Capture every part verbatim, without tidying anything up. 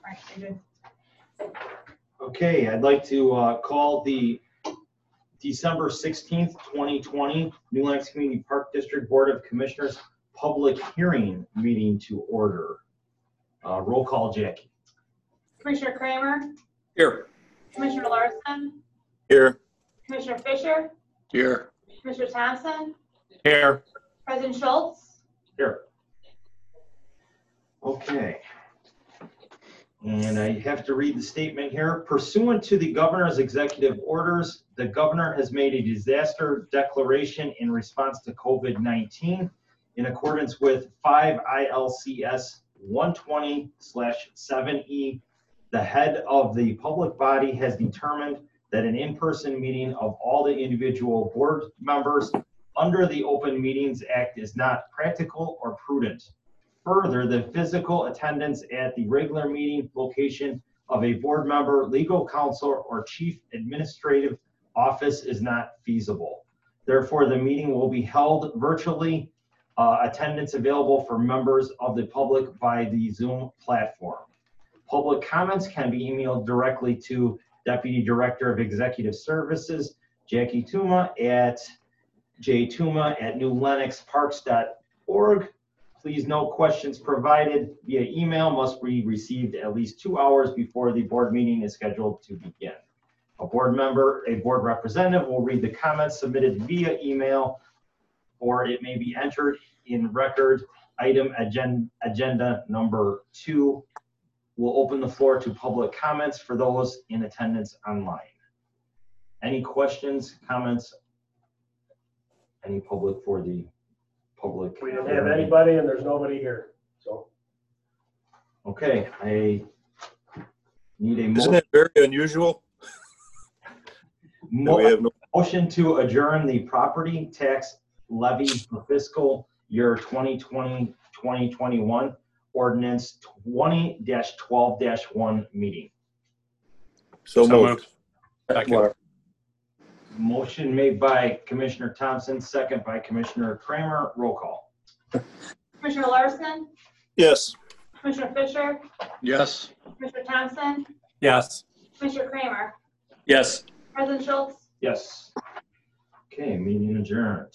right, you're good. Okay, I'd like to uh, call the December sixteenth, twenty twenty New Lenox Community Park District Board of Commissioners public hearing meeting to order. Uh, roll call, Jackie. Commissioner Kramer, Here. Commissioner Larson, Here. Commissioner Fisher, Here. Commissioner Thompson, Here. President Schultz. Here. Okay. And I have to read the statement here. Pursuant to the governor's executive orders, the governor has made a disaster declaration in response to COVID nineteen in accordance with five I L C S one twenty slash seven E. The head of the public body has determined that an in-person meeting of all the individual board members under the Open Meetings Act is not practical or prudent. Further, the physical attendance at the regular meeting location of a board member, legal counsel, or chief administrative office is not feasible. Therefore, the meeting will be held virtually, uh, attendance available for members of the public by the Zoom platform. Public comments can be emailed directly to Deputy Director of Executive Services, Jackie Tuma, at jtuma at new lenox parks dot org. Please note questions provided via email must be received at least two hours before the board meeting is scheduled to begin. A board member, a board representative will read the comments submitted via email, or it may be entered in record. Item agenda, agenda number two. We'll open the floor to public comments for those in attendance online. Any questions, comments? Any public for the public? We didn't have anybody and there's nobody here, so. Okay, I need a Isn't motion, that very unusual? that we have no- motion to adjourn the property tax levy for fiscal year twenty twenty, twenty twenty-one ordinance twenty dash twelve dash one meeting. So So moved. moved. Second. Motion made by Commissioner Thompson, second by Commissioner Kramer. Roll call. Commissioner Larson, Yes. Commissioner Fisher, Yes. Commissioner Thompson, Yes. Commissioner Kramer, Yes. President Schultz. Yes. Okay, meeting adjourned.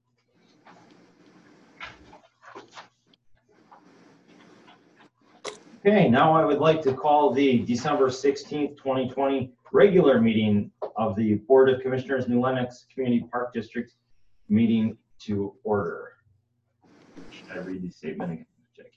Okay, now I would like to call the December sixteenth, twenty twenty regular meeting of the Board of Commissioners, New Lenox Community Park District meeting to order. Should I read the statement again, Jackie?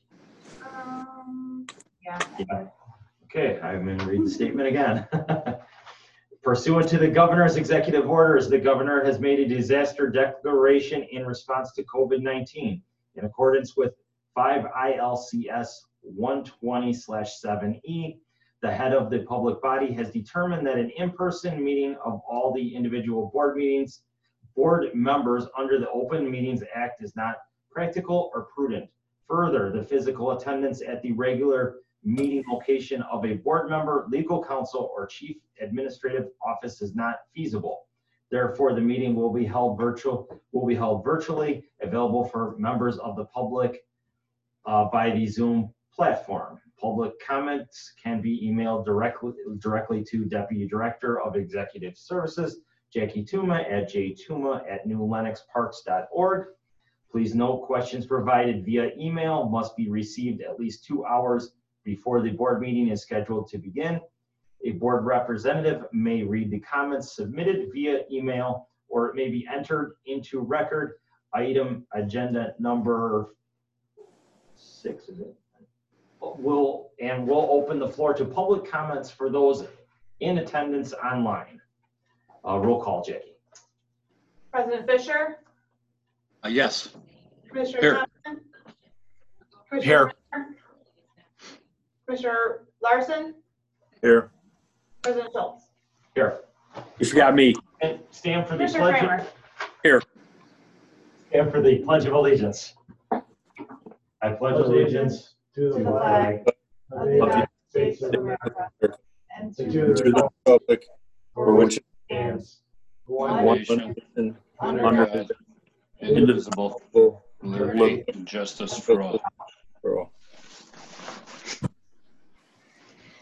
Um, yeah. Yeah. Okay, I'm going to read the statement again. Pursuant to the governor's executive orders, the governor has made a disaster declaration in response to COVID nineteen in accordance with five I L C S one twenty slash seven E. The head of the public body has determined that an in-person meeting of all the individual board meetings, board members under the Open Meetings Act is not practical or prudent. Further, the physical attendance at the regular meeting location of a board member, legal counsel, or chief administrative office is not feasible. Therefore, the meeting will be held virtual, will be held virtually, available for members of the public uh, by the Zoom platform. Public comments can be emailed directly directly to Deputy Director of Executive Services, Jackie Tuma, at jtuma at new lenox parks dot org. Please note questions provided via email must be received at least two hours before the board meeting is scheduled to begin. A board representative may read the comments submitted via email, or it may be entered into record. Item agenda number six, is it? We'll, and we'll open the floor to public comments for those in attendance online. Uh, roll call, Jackie. President Fisher, Uh, yes. Commissioner Here. Thompson, Commissioner Here. Kramer, Commissioner Larson, Here. President Schultz. Here. You forgot me. And stand for the Commissioner pledge. Kramer. Here. Stand for the Pledge of Allegiance. I pledge allegiance To To the flag of the United States of America and to To To the public for which it stands one one nation, nation under under God, indivisible, Liberty and justice for all. for all.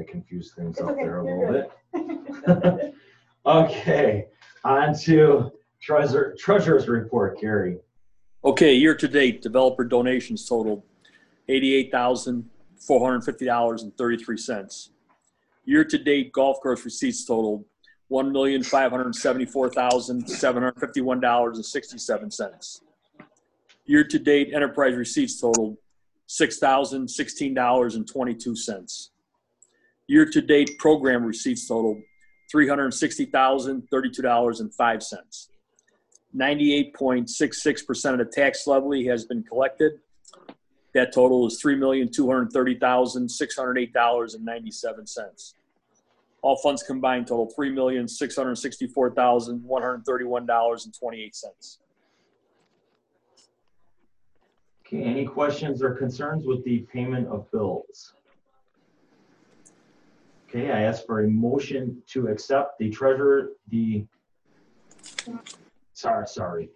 I confused things It's up okay, there a you're little bit. Okay, on to treasurer, treasurer's report, Gary. Okay, year-to-date, developer donations totaled eighty-eight thousand four hundred fifty dollars and thirty-three cents. Year-to-date, golf course receipts totaled one million five hundred seventy-four thousand seven hundred fifty-one dollars and sixty-seven cents. Year-to-date, enterprise receipts totaled six thousand sixteen dollars and twenty-two cents. Year-to-date, program receipts totaled three hundred sixty thousand thirty-two dollars and five cents. ninety-eight point six six percent of the tax levy has been collected. That total is three million two hundred thirty thousand six hundred eight dollars and ninety-seven cents. All funds combined total three million six hundred sixty-four thousand one hundred thirty-one dollars and twenty-eight cents. Okay, any questions or concerns with the payment of bills? Okay, I ask for a motion to accept the treasurer, the, sorry, sorry.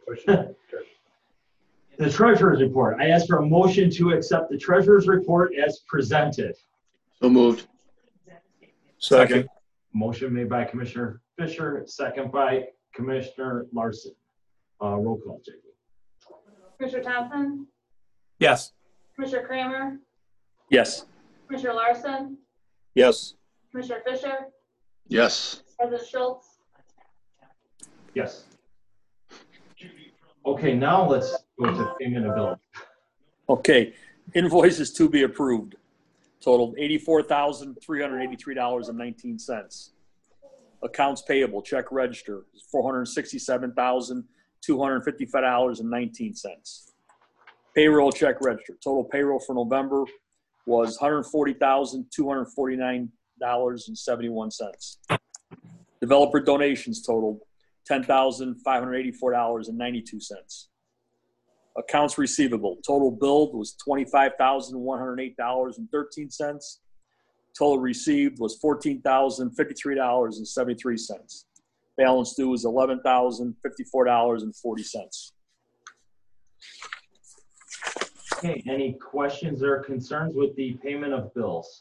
The treasurer's report. I ask for a motion to accept the treasurer's report as presented. So moved. Second. Motion made by Commissioner Fisher, second by Commissioner Larson. Uh, roll call, J P. Commissioner Thompson, Yes. Commissioner Kramer, Yes. Commissioner Larson, Yes. Commissioner Fisher, Yes. President Schultz. Yes. Okay, now let's go to payment of bills. Okay, invoices to be approved totaled eighty-four thousand three hundred eighty-three dollars and nineteen cents. Accounts payable, check register, four hundred sixty-seven thousand two hundred fifty-five dollars and nineteen cents. Payroll check register, total payroll for November was one hundred forty thousand two hundred forty-nine dollars and seventy-one cents. Developer donations totaled ten thousand five hundred eighty-four dollars and ninety-two cents. Accounts receivable, total billed was twenty-five thousand one hundred eight dollars and thirteen cents. Total received was fourteen thousand fifty-three dollars and seventy-three cents. Balance due was eleven thousand fifty-four dollars and forty cents. Okay, any questions or concerns with the payment of bills?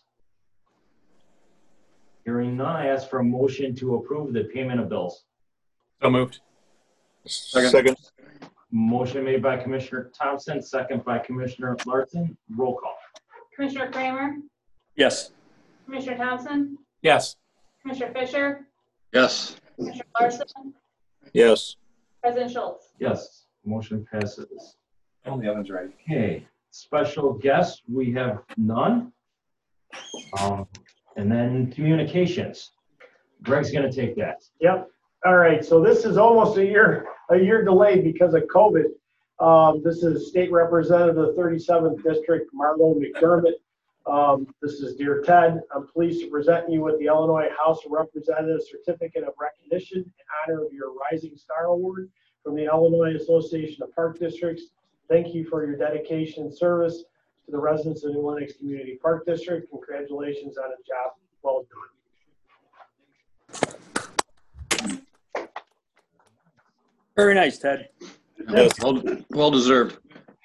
Hearing none, I ask for a motion to approve the payment of bills. So moved. Second. Motion made by Commissioner Thompson, second by Commissioner Larson. Roll call. Commissioner Kramer, Yes. Commissioner Thompson, Yes. Commissioner Fisher, Yes. Commissioner Larson, Yes. President Schultz. Yes, motion passes. Oh, the oven's right. Okay, special guests, we have none. Um, and then communications. Greg's gonna take that. Yep. All right. So this is almost a year, a year delayed because of COVID. Um, this is State Representative of the thirty-seventh District, Margot McDermott. Um, this is Dear Ted. I'm pleased to present you with the Illinois House of Representatives Certificate of Recognition in honor of your Rising Star Award from the Illinois Association of Park Districts. Thank you for your dedication and service to the residents of New Lenox Community Park District. Congratulations on a job well done. Very nice, Ted. Yes. Well, well deserved.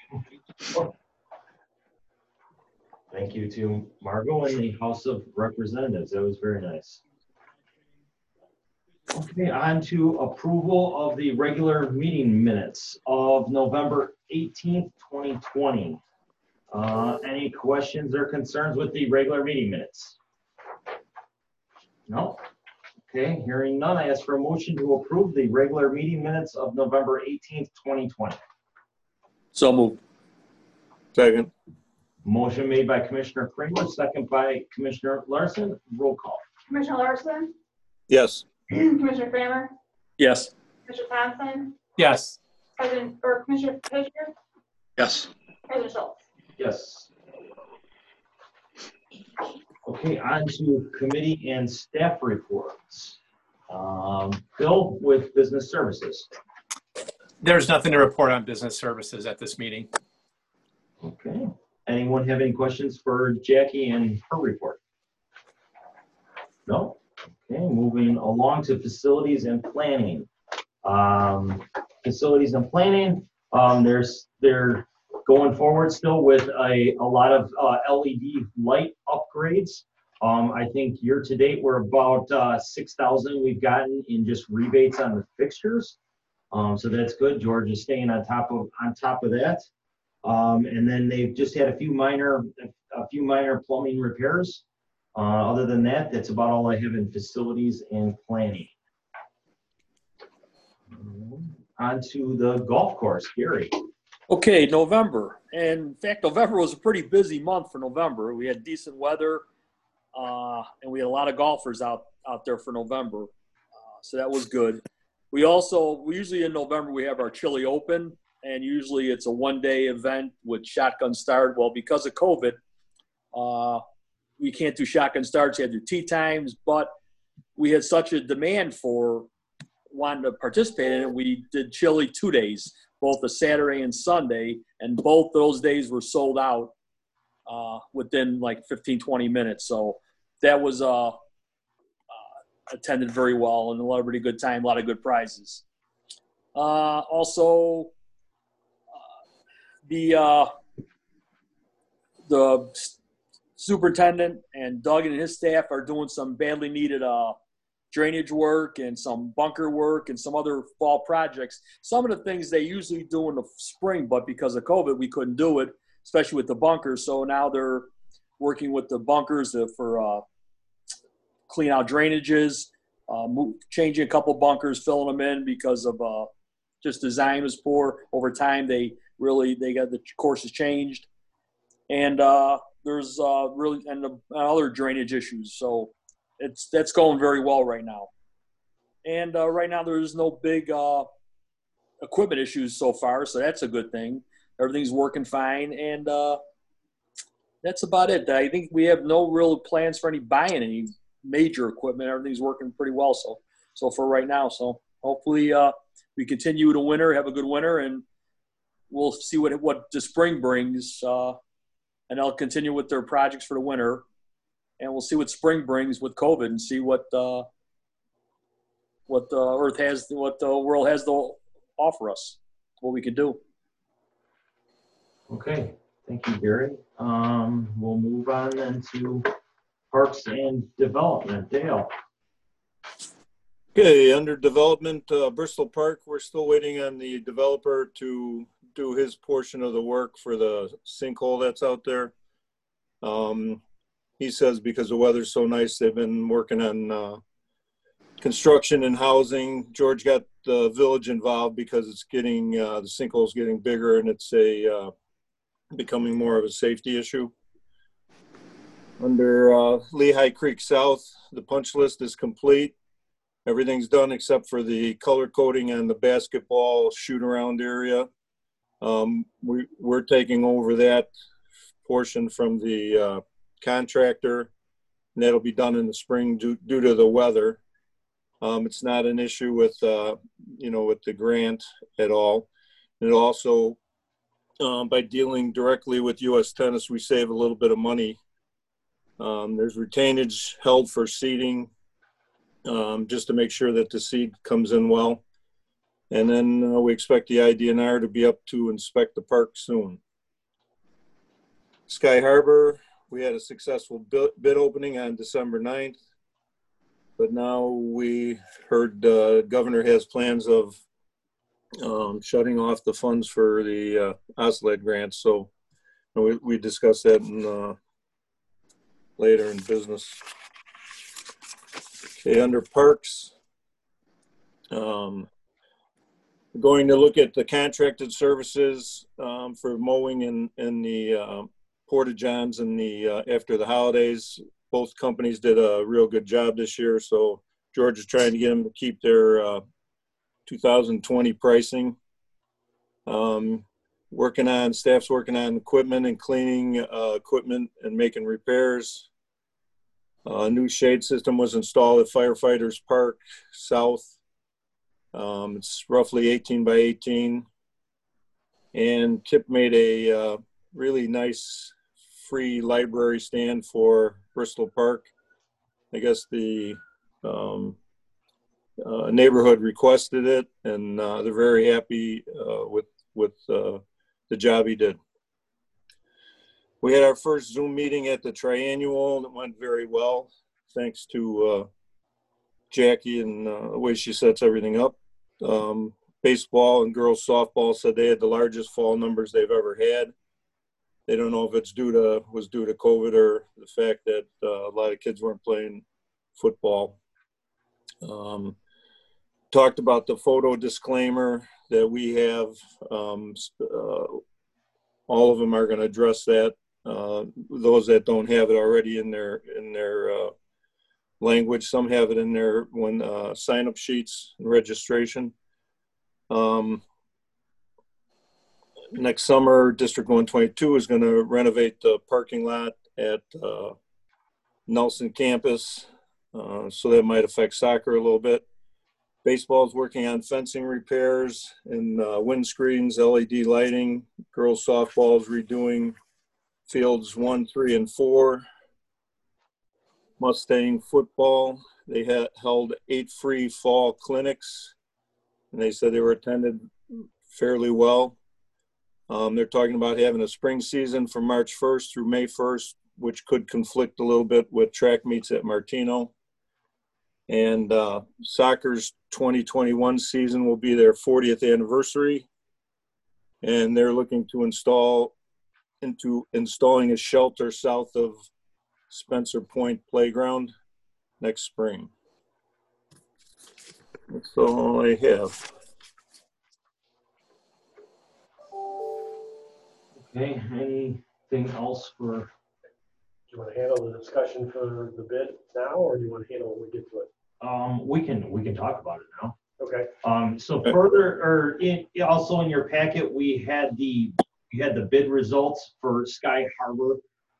Thank you to Margot and the House of Representatives. That was very nice. Okay, on to approval of the regular meeting minutes of November eighteenth, twenty twenty. Uh, any questions or concerns with the regular meeting minutes? No? Okay, hearing none, I ask for a motion to approve the regular meeting minutes of November eighteenth, twenty twenty. So moved. Second. Motion made by Commissioner Kramer, second by Commissioner Larson. Roll call. Commissioner Larson, Yes. Commissioner Kramer, Yes. Commissioner Thompson, Yes. President, or Commissioner Fisher, Yes. President Schultz. Yes. Okay, on to committee and staff reports. Um, Bill with Business Services. There's nothing to report on business services at this meeting. Okay. Anyone have any questions for Jackie and her report? No? Okay, moving along to facilities and planning. Um, facilities and planning, um, there's, they're going forward still with a, a lot of uh, L E D light upgrades. Um, I think year to date, we're about, uh, six thousand we've gotten in just rebates on the fixtures. Um, so that's good. George is staying on top of, on top of that. Um, and then they've just had a few minor, a few minor plumbing repairs. Uh, other than that, that's about all I have in facilities and planning. On to the golf course, Gary. Okay, November. And in fact, November was a pretty busy month for November. We had decent weather, uh, and we had a lot of golfers out, out there for November. Uh, so that was good. We also, we usually in November, we have our Chili Open, and usually it's a one-day event with shotgun start. Well, because of COVID, uh, we can't do shotgun starts. You have to do tee times, but we had such a demand for wanting to participate in it. We did chili two days, both a Saturday and Sunday, and both those days were sold out uh, within like fifteen, twenty minutes. So that was uh, uh, attended very well and a lot of really good time, a lot of good prizes. Uh, also, uh, the uh, the superintendent and Doug and his staff are doing some badly needed uh, drainage work and some bunker work and some other fall projects. Some of the things they usually do in the spring, but because of COVID, we couldn't do it, especially with the bunkers. So now they're working with the bunkers for uh, clean out drainages, uh, move, changing a couple bunkers, filling them in because of uh, just design was poor. Over time, they really, they got the courses changed. And uh, there's uh, really, and the, other drainage issues. So It's that's going very well right now, and uh, right now there's no big uh, equipment issues so far, so that's a good thing. Everything's working fine, and uh, that's about it. I think we have no real plans for any buying any major equipment. Everything's working pretty well, so so for right now. So hopefully uh, we continue to winter, have a good winter, and we'll see what what the spring brings, uh, and they'll continue with their projects for the winter. And we'll see what spring brings with COVID, and see what uh, what the Earth has, what the world has to offer us, what we can do. Okay, thank you, Gary. Um, we'll move on then to Parks and Development. Dale. Okay, under development, uh, Bristol Park, we're still waiting on the developer to do his portion of the work for the sinkhole that's out there. Um, He says because the weather's so nice, they've been working on uh, construction and housing. George got the village involved because it's getting, uh, the sinkhole's getting bigger and it's a uh, becoming more of a safety issue. Under uh, Lehigh Creek South, the punch list is complete. Everything's done except for the color coding on the basketball shoot around area. Um, we, we're taking over that portion from the uh, contractor, and that'll be done in the spring due, due to the weather. Um, it's not an issue with, uh, you know, with the grant at all. And also, um, by dealing directly with U S Tennis, we save a little bit of money. Um, there's retainage held for seeding, um, just to make sure that the seed comes in well. And then uh, we expect the I D N R to be up to inspect the park soon. Sky Harbor, we had a successful bid opening on December ninth, but now we heard the uh, governor has plans of um, shutting off the funds for the uh, OSLED grants. So we, we discussed that in, uh, later in business. Okay, under parks, um, going to look at the contracted services um, for mowing in, in the uh, Porta Johns and the uh, after the holidays. Both companies did a real good job this year, so George is trying to get them to keep their uh, two thousand twenty pricing. Um, working on staff's working on equipment and cleaning uh, equipment and making repairs. A new shade system was installed at Firefighters Park South. Um, it's roughly eighteen by eighteen, and Kip made a uh, really nice free library stand for Bristol Park. I guess the um, uh, neighborhood requested it, and uh, they're very happy uh, with with uh, the job he did. We had our first Zoom meeting at the triannual and it went very well, thanks to uh, Jackie and uh, the way she sets everything up. Um, baseball and girls softball said they had the largest fall numbers they've ever had. They don't know if it's due to was due to COVID or the fact that uh, a lot of kids weren't playing football. Um, talked about the photo disclaimer that we have. Um, uh, all of them are going to address that. Uh, those that don't have it already in their in their uh, language, some have it in their when uh, sign-up sheets and registration. Um, next summer, District one twenty-two is going to renovate the parking lot at uh, Nelson campus, uh, so that might affect soccer a little bit. Baseball is working on fencing repairs and uh, windscreens, L E D lighting. Girls softball is redoing fields one, three, and four. Mustang football, they had held eight free fall clinics, and they said they were attended fairly well. Um, they're talking about having a spring season from March first through May first, which could conflict a little bit with track meets at Martino. And uh, soccer's twenty twenty-one season will be their fortieth anniversary, and they're looking to install into installing a shelter south of Spencer Point Playground next spring. That's all I have. Okay, anything else for, Do you want to handle the discussion for the bid now, or do you want to handle it when we get to it? um, we can, we can talk about it now. Okay. Um, so further, or in, also in your packet, we had the, we had the bid results for Sky Harbor.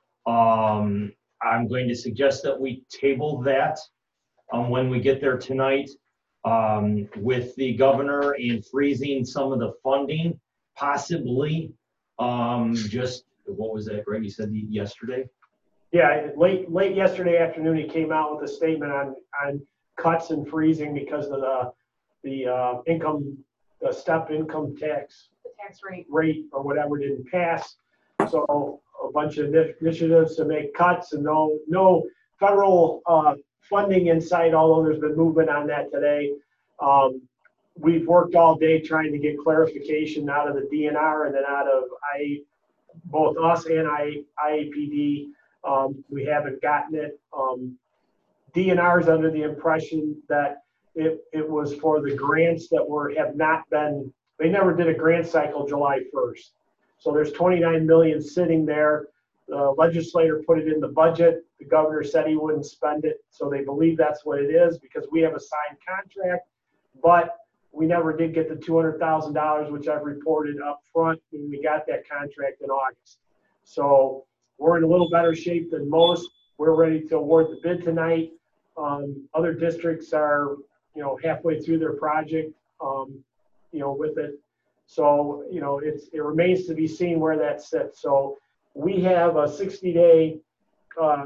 Um, I'm going to suggest that we table that, um, when we get there tonight, um, with the governor and freezing some of the funding, possibly, um, just, what was that, Greg? You said yesterday? Yeah, late, late yesterday afternoon, he came out with a statement on, on cuts and freezing because of the, the, uh, income, the step income tax The tax rate. rate or whatever didn't pass. So a bunch of ini- initiatives to make cuts and no, no federal, uh, funding in sight, although there's been movement on that today. Um, we've worked all day trying to get clarification out of the D N R and then out of I, both us and I, I A P D. Um, we haven't gotten it. Um, D N R is under the impression that it, it was for the grants that were, have not been, they never did a grant cycle July first. So there's twenty-nine million sitting there. The legislator put it in the budget. The governor said he wouldn't spend it. So they believe that's what it is because we have a signed contract, but we never did get the two hundred thousand dollars, which I've reported up front when we got that contract in August. So we're in a little better shape than most. We're ready to award the bid tonight. Um, other districts are, you know, halfway through their project, um, you know, with it. So, you know, it's, it remains to be seen where that sits. So we have a sixty day uh,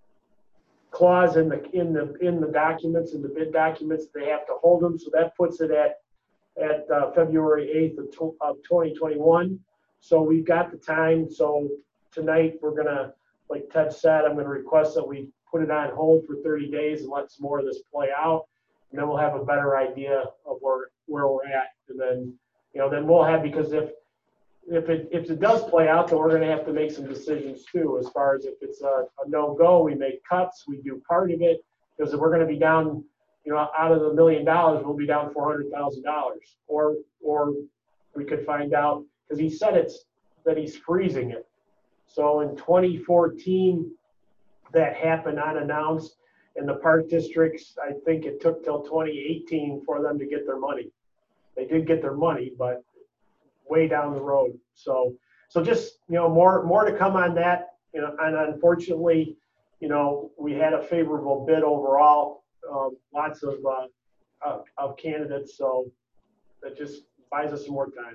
clause in the, in the, in the documents, in the bid documents, they have to hold them. So that puts it at, at uh, February eighth of, of twenty twenty-one. So we've got the time. So tonight we're gonna, like Ted said, I'm gonna request that we put it on hold for thirty days and let some more of this play out. And then we'll have a better idea of where, where we're at. And then, you know, then we'll have, because if, if it, if it does play out, then we're going to have to make some decisions too, as far as if it's a, a no-go, we make cuts, we do part of it, because if we're going to be down, you know, out of the million dollars, we'll be down four hundred thousand dollars. Or, or we could find out, because he said it's, that he's freezing it. So in twenty fourteen, that happened unannounced. In the park districts, I think it took till twenty eighteen for them to get their money. They did get their money, but way down the road. So, so just, you know, more, more to come on that. You know, and unfortunately, you know, we had a favorable bid overall. Um, lots of, uh, of, of candidates. So that just buys us some more time.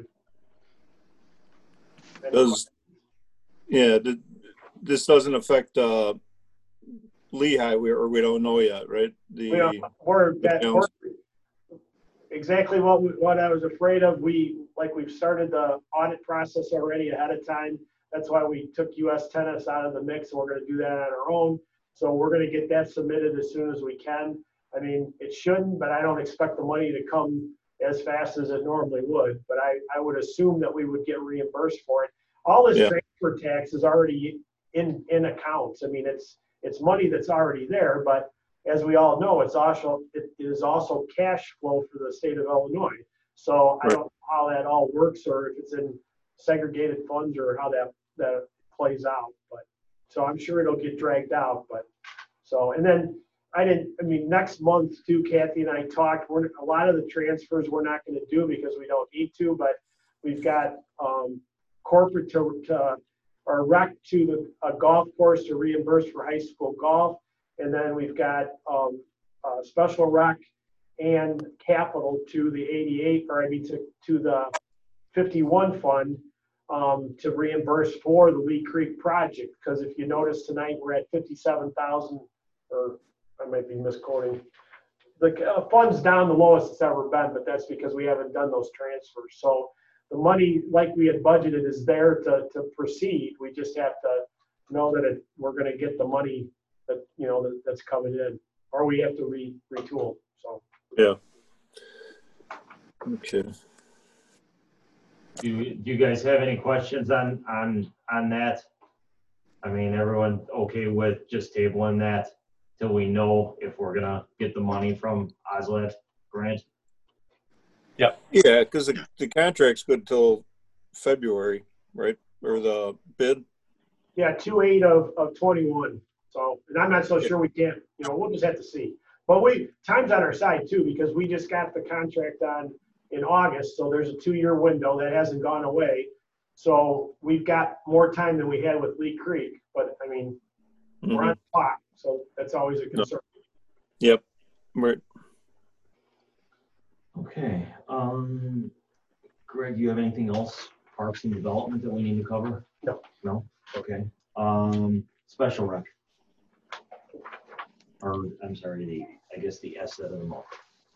Does, yeah, th- this doesn't affect uh, Lehigh, we, or we don't know yet, right? The, We are, we're, that, the we're exactly what we, what I was afraid of. We, like we've started the audit process already ahead of time. That's why we took U S Tennis out of the mix, and we're gonna do that on our own. So we're gonna get that submitted as soon as we can. I mean, it shouldn't, but I don't expect the money to come as fast as it normally would. But I, I would assume that we would get reimbursed for it. All this Yeah. transfer tax is already in, in accounts. I mean, it's, it's money that's already there, but as we all know, it's also, it is also cash flow for the state of Illinois. So I Right. don't know how that all works, or if it's in segregated funds, or how that, that plays out. But, so I'm sure it'll get dragged out, but, so, and then I didn't, I mean, next month too, Kathy and I talked, we're, a lot of the transfers we're not gonna do because we don't need to, but we've got, um, corporate to, to, or rec to the, a golf course to reimburse for high school golf. And then we've got, um, uh, special rec and capital to the eighty-eight, or I mean, to, to the fifty-one fund, um, to reimburse for the Lee Creek project. Because if you notice tonight, we're at fifty-seven thousand, or I might be misquoting. The uh, fund's down the lowest it's ever been, but that's because we haven't done those transfers. So the money, like we had budgeted, is there to, to proceed. We just have to know that it, we're going to get the money that, you know, that, that's coming in, or we have to re, retool. So. Yeah. Okay. Do, you- do you guys have any questions on, on, on that? I mean, everyone okay with just tabling that till we know if we're gonna get the money from Oslab grant? Yeah, because the, the contract's good till February, right? Or the bid? Yeah, two eight of, of twenty-one. So, and I'm not so sure we can't, you know, we'll just have to see. But we, time's on our side too, because we just got the contract on in August. So there's a two-year window that hasn't gone away. So we've got more time than we had with Lee Creek. But I mean, we're Mhm. on the clock. So that's always a concern. Yep. Right. Okay, um, Greg, you have anything else, parks and development that we need to cover? No. No? Okay, um, special rec. Or, I'm sorry, the, I guess the asset of the month.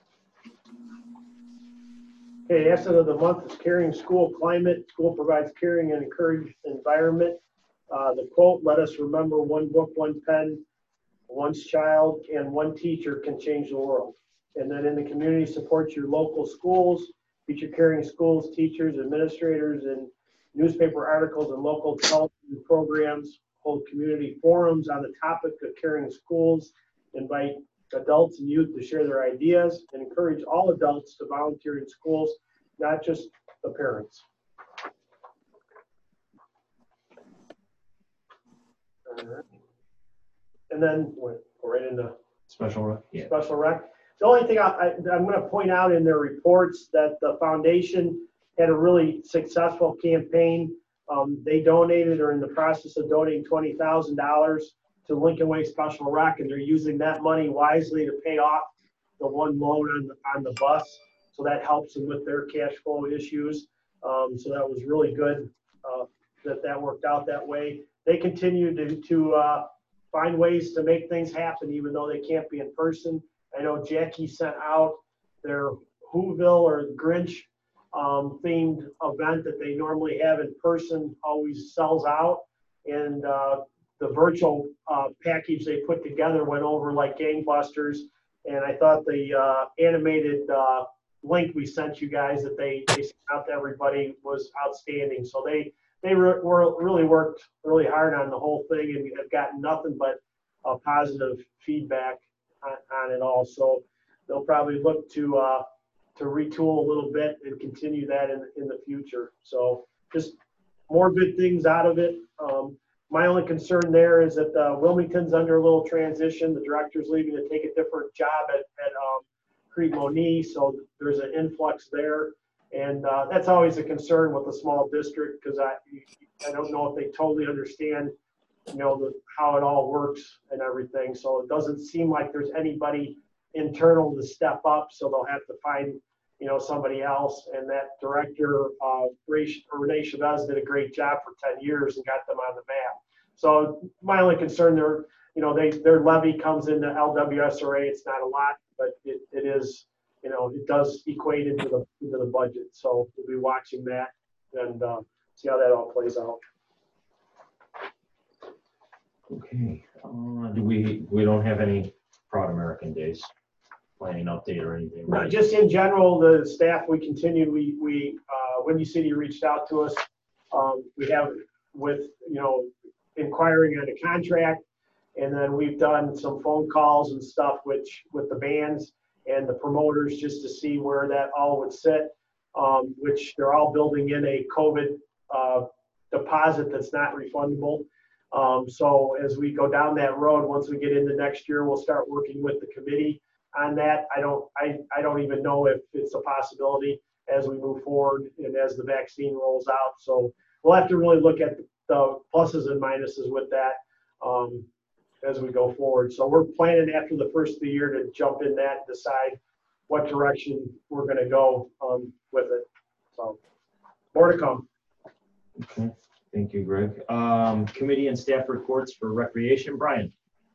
Okay, asset of the month is caring school climate. School provides caring and encouraged environment. Uh, the quote, let us remember one book, one pen, one child, and one teacher can change the world. And then in the community, support your local schools, feature caring schools, teachers, administrators, and newspaper articles and local television programs, hold community forums on the topic of caring schools, invite adults and youth to share their ideas, and encourage all adults to volunteer in schools, not just the parents. All right. And then we're right into Special rec? Yeah. special rec. The only thing I, I, I'm going to point out in their reports that the foundation had a really successful campaign. Um, they donated, or in the process of donating, twenty thousand dollars to Lincoln Way Special Rec, and they're using that money wisely to pay off the one loan on the, on the bus. So that helps them with their cash flow issues. Um, so that was really good uh, that that worked out that way. They continue to, to uh, find ways to make things happen, even though they can't be in person. I know Jackie sent out their Whoville or Grinch um, themed event that they normally have in person, always sells out. And uh, the virtual uh, package they put together went over like gangbusters. And I thought the uh, animated uh, link we sent you guys that they, they sent out to everybody was outstanding. So they, they re were, really worked really hard on the whole thing, and have gotten nothing but uh, positive feedback on, on it all. So they'll probably look to uh, to retool a little bit and continue that in, in the future. So just more good things out of it. Um, my only concern there is that uh, Wilmington's under a little transition. The director's leaving to take a different job at, at um, Crete-Monee, so there's an influx there. And uh, that's always a concern with a small district, because I I don't know if they totally understand, you know, the, how it all works and everything. So it doesn't seem like there's anybody internal to step up. So they'll have to find, you know, somebody else. And that director, uh, Renee Chavez, did a great job for ten years and got them on the map. So my only concern there, you know, they their levy comes into L W S R A. It's not a lot, but it, it is. You know, it does equate into the into the budget, so we'll be watching that and uh, see how that all plays out. Okay, uh, do we, we don't have any Proud American Days planning update or anything? No, right? just in general, the staff, we continued, we, we, uh, Windy City reached out to us. Um, we have with, you know, inquiring on a contract. And then we've done some phone calls and stuff, which with the bands and the promoters, just to see where that all would sit, um, which they're all building in a COVID, uh, deposit that's not refundable. Um, so as we go down that road, once we get into next year, we'll start working with the committee on that. I don't, I, I don't even know if it's a possibility as we move forward and as the vaccine rolls out. So we'll have to really look at the pluses and minuses with that, um, as we go forward. So we're planning after the first of the year to jump in that and decide what direction we're going to go, um, with it. So more to come. Okay, thank you, Greg. Um, committee and staff reports for recreation, Brian.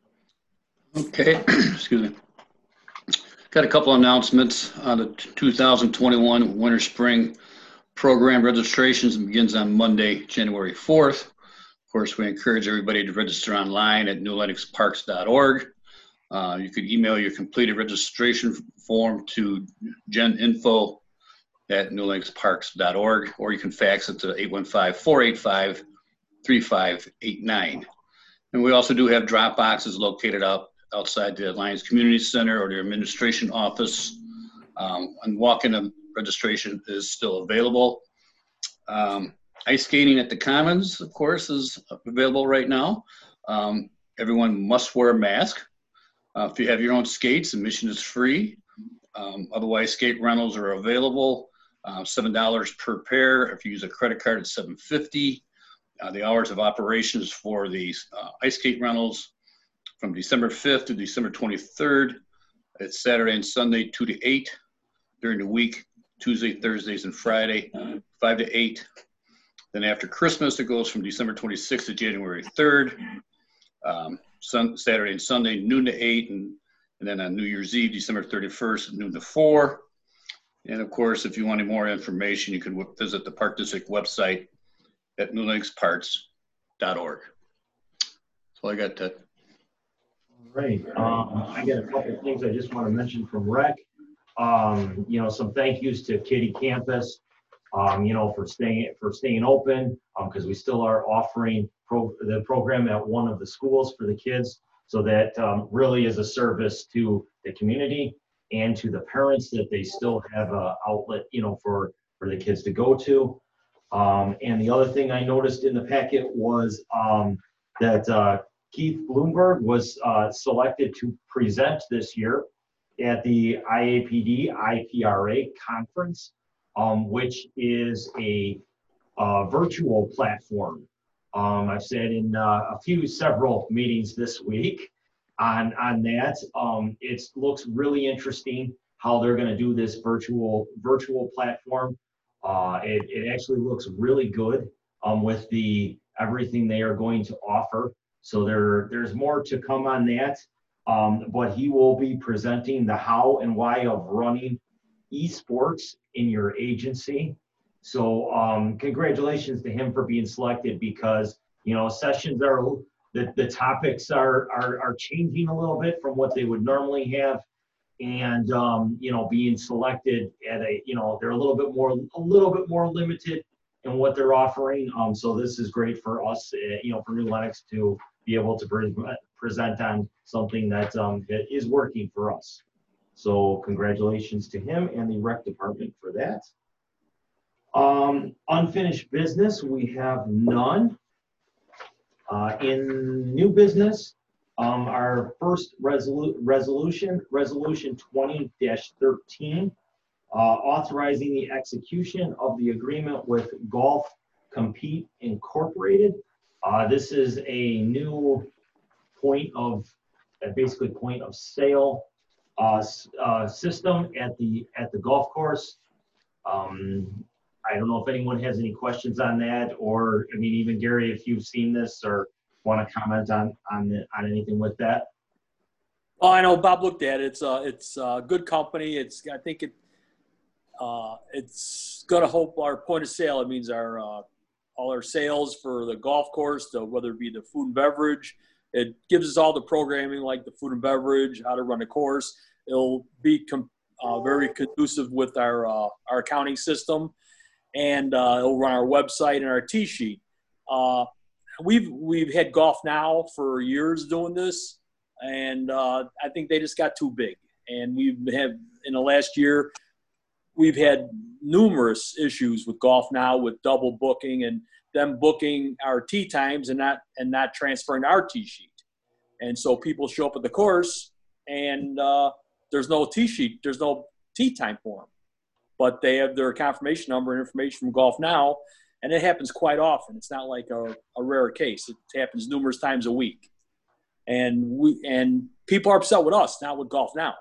Okay, excuse me. Got a couple announcements on the two thousand twenty-one Winter Spring Program registrations. It begins on Monday, January fourth. Of course, we encourage everybody to register online at new lenox parks dot org. Uh, you could email your completed registration form to geninfo at new lenox parks dot org, or you can fax it to eight one five, four eight five, three five eight nine. And we also do have drop boxes located up outside the Alliance Community Center or the administration office. Um, and walk-in registration is still available. Um, ice skating at the Commons, of course, is available right now. Um, everyone must wear a mask. Uh, if you have your own skates, admission is free. Um, otherwise, skate rentals are available, uh, seven dollars per pair. If you use a credit card, it's seven fifty. Uh, the hours of operations for these uh, ice skate rentals from December fifth to December twenty-third. It's Saturday and Sunday, two to eight. During the week, Tuesday, Thursdays, and Friday, five to eight. Then after Christmas, it goes from December twenty-sixth to January third. Um, sun, Saturday and Sunday, noon to eight. And, and then on New Year's Eve, December thirty-first, noon to four. And of course, if you wanted more information, you can visit the Park District website at new lenox parks dot org. That's all I got, Ted. Right. Um, I got a couple of things I just want to mention from rec. Um, you know, some thank yous to Kitty Campus, um, you know, for staying for staying open, um, because we still are offering pro the program at one of the schools for the kids. So that um, really is a service to the community and to the parents that they still have a outlet, you know, for for the kids to go to. Um, and the other thing I noticed in the packet was um, that uh, Keith Bloomberg was uh, selected to present this year at the I A P D I P R A conference, um, which is a uh, virtual platform. Um, I've said in uh, a few several meetings this week on on that. Um, it looks really interesting how they're going to do this virtual virtual platform. Uh, it, it actually looks really good um, with the everything they are going to offer. So there, there's more to come on that. Um, but he will be presenting the how and why of running esports in your agency. So um, congratulations to him for being selected, because you know sessions are the, the topics are, are are changing a little bit from what they would normally have. And um, you know, being selected at a, you know, they're a little bit more, a little bit more limited in what they're offering. Um, so this is great for us, uh, you know, for New Lenox to be able to pre present on something that um, that is working for us. So congratulations to him and the rec department for that. Um, unfinished business, we have none. Uh, in new business, Um, our first resolu resolution, resolution twenty dash thirteen, uh, authorizing the execution of the agreement with Golf Compete Incorporated. Uh, this is a new point of, uh, basically point of sale uh, uh, system at the at the golf course. Um, I don't know if anyone has any questions on that, or I mean, even Gary, if you've seen this or want to comment on on the, on anything with that? Oh, I know Bob looked at it. It's a it's a good company. It's I think it uh, it's going to help our point of sale. It means our uh, all our sales for the golf course, so whether it be the food and beverage, It gives us all the programming like the food and beverage, how to run a course. It'll be com- uh, very conducive with our uh, our accounting system, and uh, it'll run our website and our T sheet. Uh, we've we've had Golf Now for years doing this, and uh, I think they just got too big. And we've have in the last year, we've had numerous issues with Golf Now with double booking and them booking our tee times and not and not transferring our tee sheet. And so people show up at the course and uh, there's no tee sheet, there's no tee time for them, but they have their confirmation number and information from Golf Now, and it happens quite often. It's not like a, a rare case. It happens numerous times a week, and we and people are upset with us, not with Golf Now.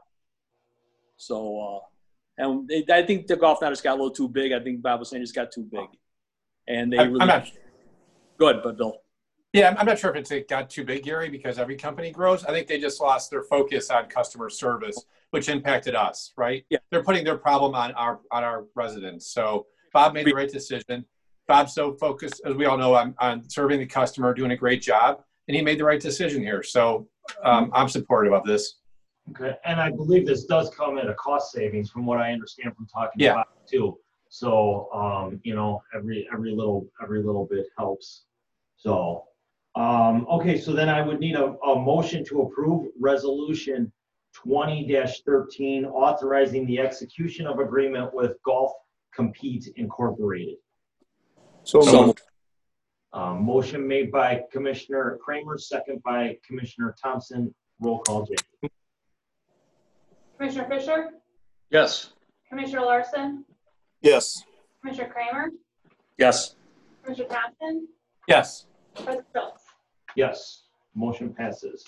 So, uh, and they, I think the Golf Now just got a little too big. I think Bob was saying it just got too big, and they I'm, really I'm not. good. But Bill, Yeah, I'm- I'm not sure if it's it got too big, Gary, because every company grows. I think they just lost their focus on customer service, which impacted us, right? Yeah. They're putting their problem on our on our residents. So Bob made the right decision. Bob's so focused, as we all know, on, on serving the customer, doing a great job, and he made the right decision here. So um, I'm supportive of this. Okay, and I believe this does come at a cost savings from what I understand from talking Yeah. about it too. So, um, you know, every, every little, every little bit helps. So, um, okay, so then I would need a, a motion to approve resolution twenty thirteen, authorizing the execution of agreement with Golf Compete Incorporated. So So- moved. Um, motion made by Commissioner Kramer, second by Commissioner Thompson. Roll call, Jake. Commissioner Fisher, Yes. Commissioner Larson, Yes. Commissioner Kramer, yes, Commissioner Thompson, Yes. President Schultz. Yes, motion passes.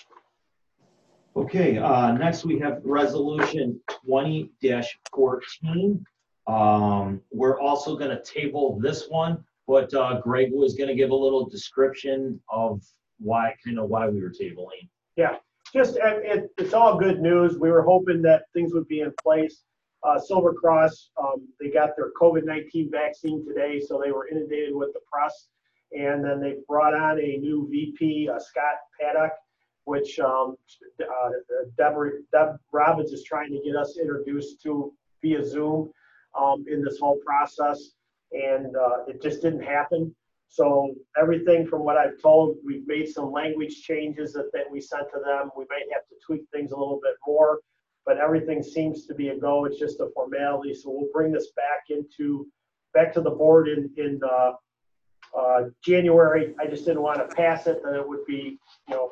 Okay, uh, next we have resolution twenty fourteen. Um, we're also gonna table this one, but, uh, Greg was gonna give a little description of why, kind of why we were tabling. Just, uh, it, it's all good news. We were hoping that things would be in place. Uh, Silver Cross, um, they got their COVID nineteen vaccine today, so they were inundated with the press. And then they brought on a new V P, uh, Scott Paddock, which um, uh, Deborah, Deb Robbins is trying to get us introduced to via Zoom um, in this whole process. And uh, it just didn't happen. So everything from what I've told, we've made some language changes that, that we sent to them. We might have to tweak things a little bit more, but everything seems to be a go. It's just a formality. So we'll bring this back into, back to the board in, in uh, uh, January. I just didn't want to pass it, then it would be, you know,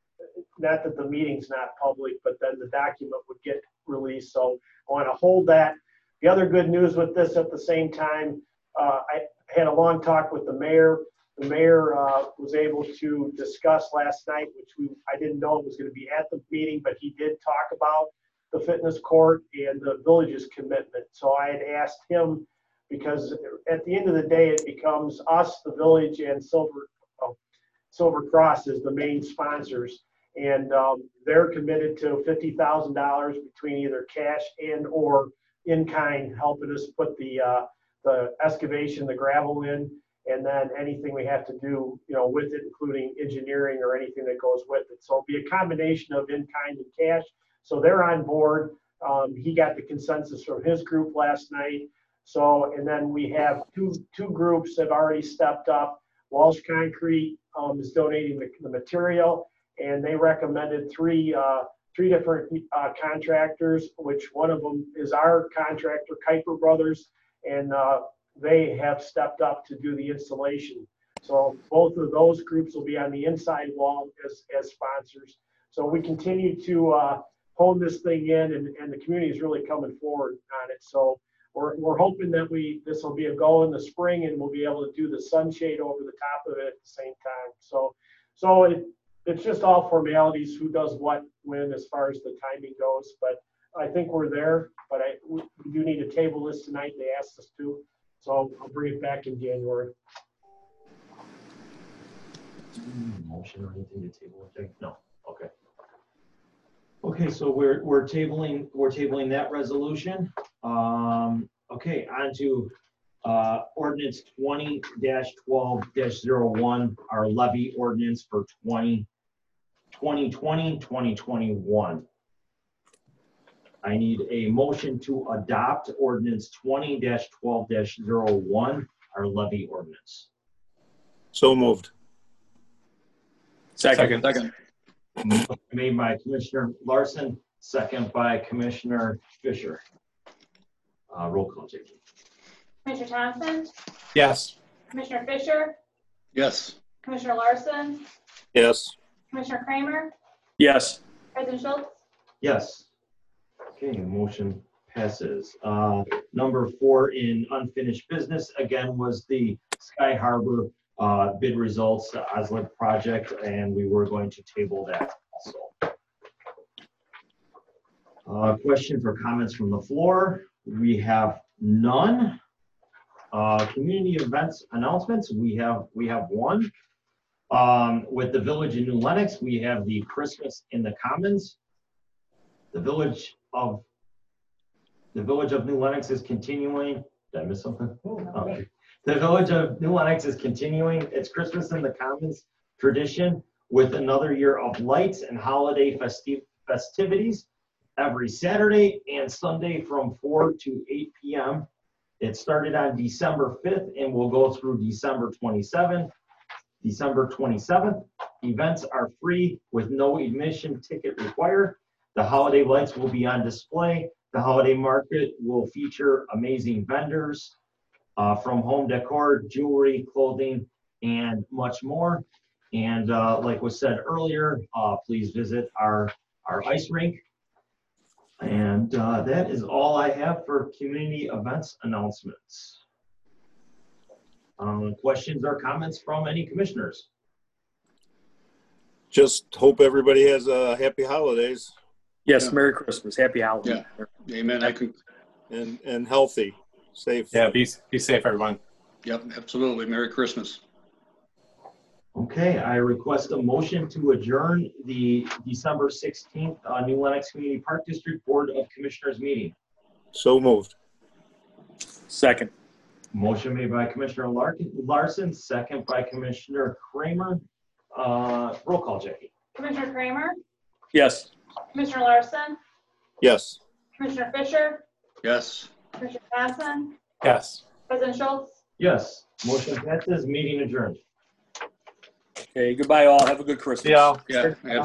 not that the meeting's not public, but then the document would get released. So I want to hold that. The other good news with this at the same time, uh, I had a long talk with the mayor. The mayor uh, was able to discuss last night, which we I didn't know it was going to be at the meeting, but he did talk about the fitness court and the village's commitment. So I had asked him, because at the end of the day, it becomes us, the village, and Silver oh, Silver Cross is the main sponsors, and um, they're committed to fifty thousand dollars between either cash and or in kind, helping us put the uh, the excavation, the gravel in, and then anything we have to do, you know, with it, including engineering or anything that goes with it. So it'll be a combination of in kind and cash. So they're on board. Um, he got the consensus from his group last night. So, and then we have two two groups that have already stepped up. Walsh Concrete um, is donating the, the material, and they recommended three uh, three different uh, contractors, which one of them is our contractor, Kuiper Brothers, and uh, they have stepped up to do the installation. So both of those groups will be on the inside wall as, as sponsors. So we continue to uh, hone this thing in, and, and the community is really coming forward on it. So we're, we're hoping that we this will be a go in the spring, and we'll be able to do the sunshade over the top of it at the same time. So, so it, it's just all formalities, who does what when as far as the timing goes. But I think we're there, but I, we do need to table this tonight. They asked us to, so I'll bring it back in January. Motion or anything to table it? No, okay. Okay, so we're, we're tabling, we're tabling that resolution. Um, okay, on to uh, ordinance twenty twelve dash zero one, our levy ordinance for twenty twenty twenty, twenty twenty-one. I need a motion to adopt ordinance twenty twelve oh one, our levy ordinance. So moved. Second. Second. Motion made by Commissioner Larson, second by Commissioner Fisher. Uh, roll call, J P. Commissioner Thompson, Yes. Commissioner Fisher, Yes. Commissioner Larson, Yes. Commissioner Kramer, Yes. President Schultz. Yes. Okay, motion passes. Uh, number four in unfinished business, again, was the Sky Harbor uh, bid results, the Oslik project, and we were going to table that also. Uh, questions or comments from the floor? We have none. Uh, community events announcements, we have we have one. Um, with the Village of New Lenox, we have the Christmas in the Commons. The Village of the Village of New Lenox is continuing. Did I miss something? Okay. The Village of New Lenox is continuing its Christmas in the Commons tradition with another year of lights and holiday festive festivities every Saturday and Sunday from four to eight p m It started on December fifth and will go through December twenty-seventh. December twenty-seventh, events are free with no admission ticket required. The holiday lights will be on display. The holiday market will feature amazing vendors uh, from home decor, jewelry, clothing, and much more. And uh, like was said earlier, uh, please visit our, our ice rink. And uh, that is all I have for community events announcements. Um, questions or comments from any commissioners? Just hope everybody has a happy holidays Yes. Yeah. Merry Christmas. Happy Halloween. Amen. I could, and, and healthy, safe. Yeah, be, be safe, everyone. yep, absolutely. Merry Christmas. Okay, I request a motion to adjourn the December sixteenth uh, New Lenox Community Park District Board of Commissioners meeting. So moved. Second. Motion made by Commissioner Larkin, Larson, second by Commissioner Kramer. Uh, roll call, Jackie. Commissioner Kramer, Yes. Commissioner Larson, Yes. Commissioner Fisher, Yes. Commissioner Thompson, Yes. President Schultz. Yes, motion passes, meeting adjourned. Okay. Goodbye, all. Have a good Christmas. See y'all. Yeah.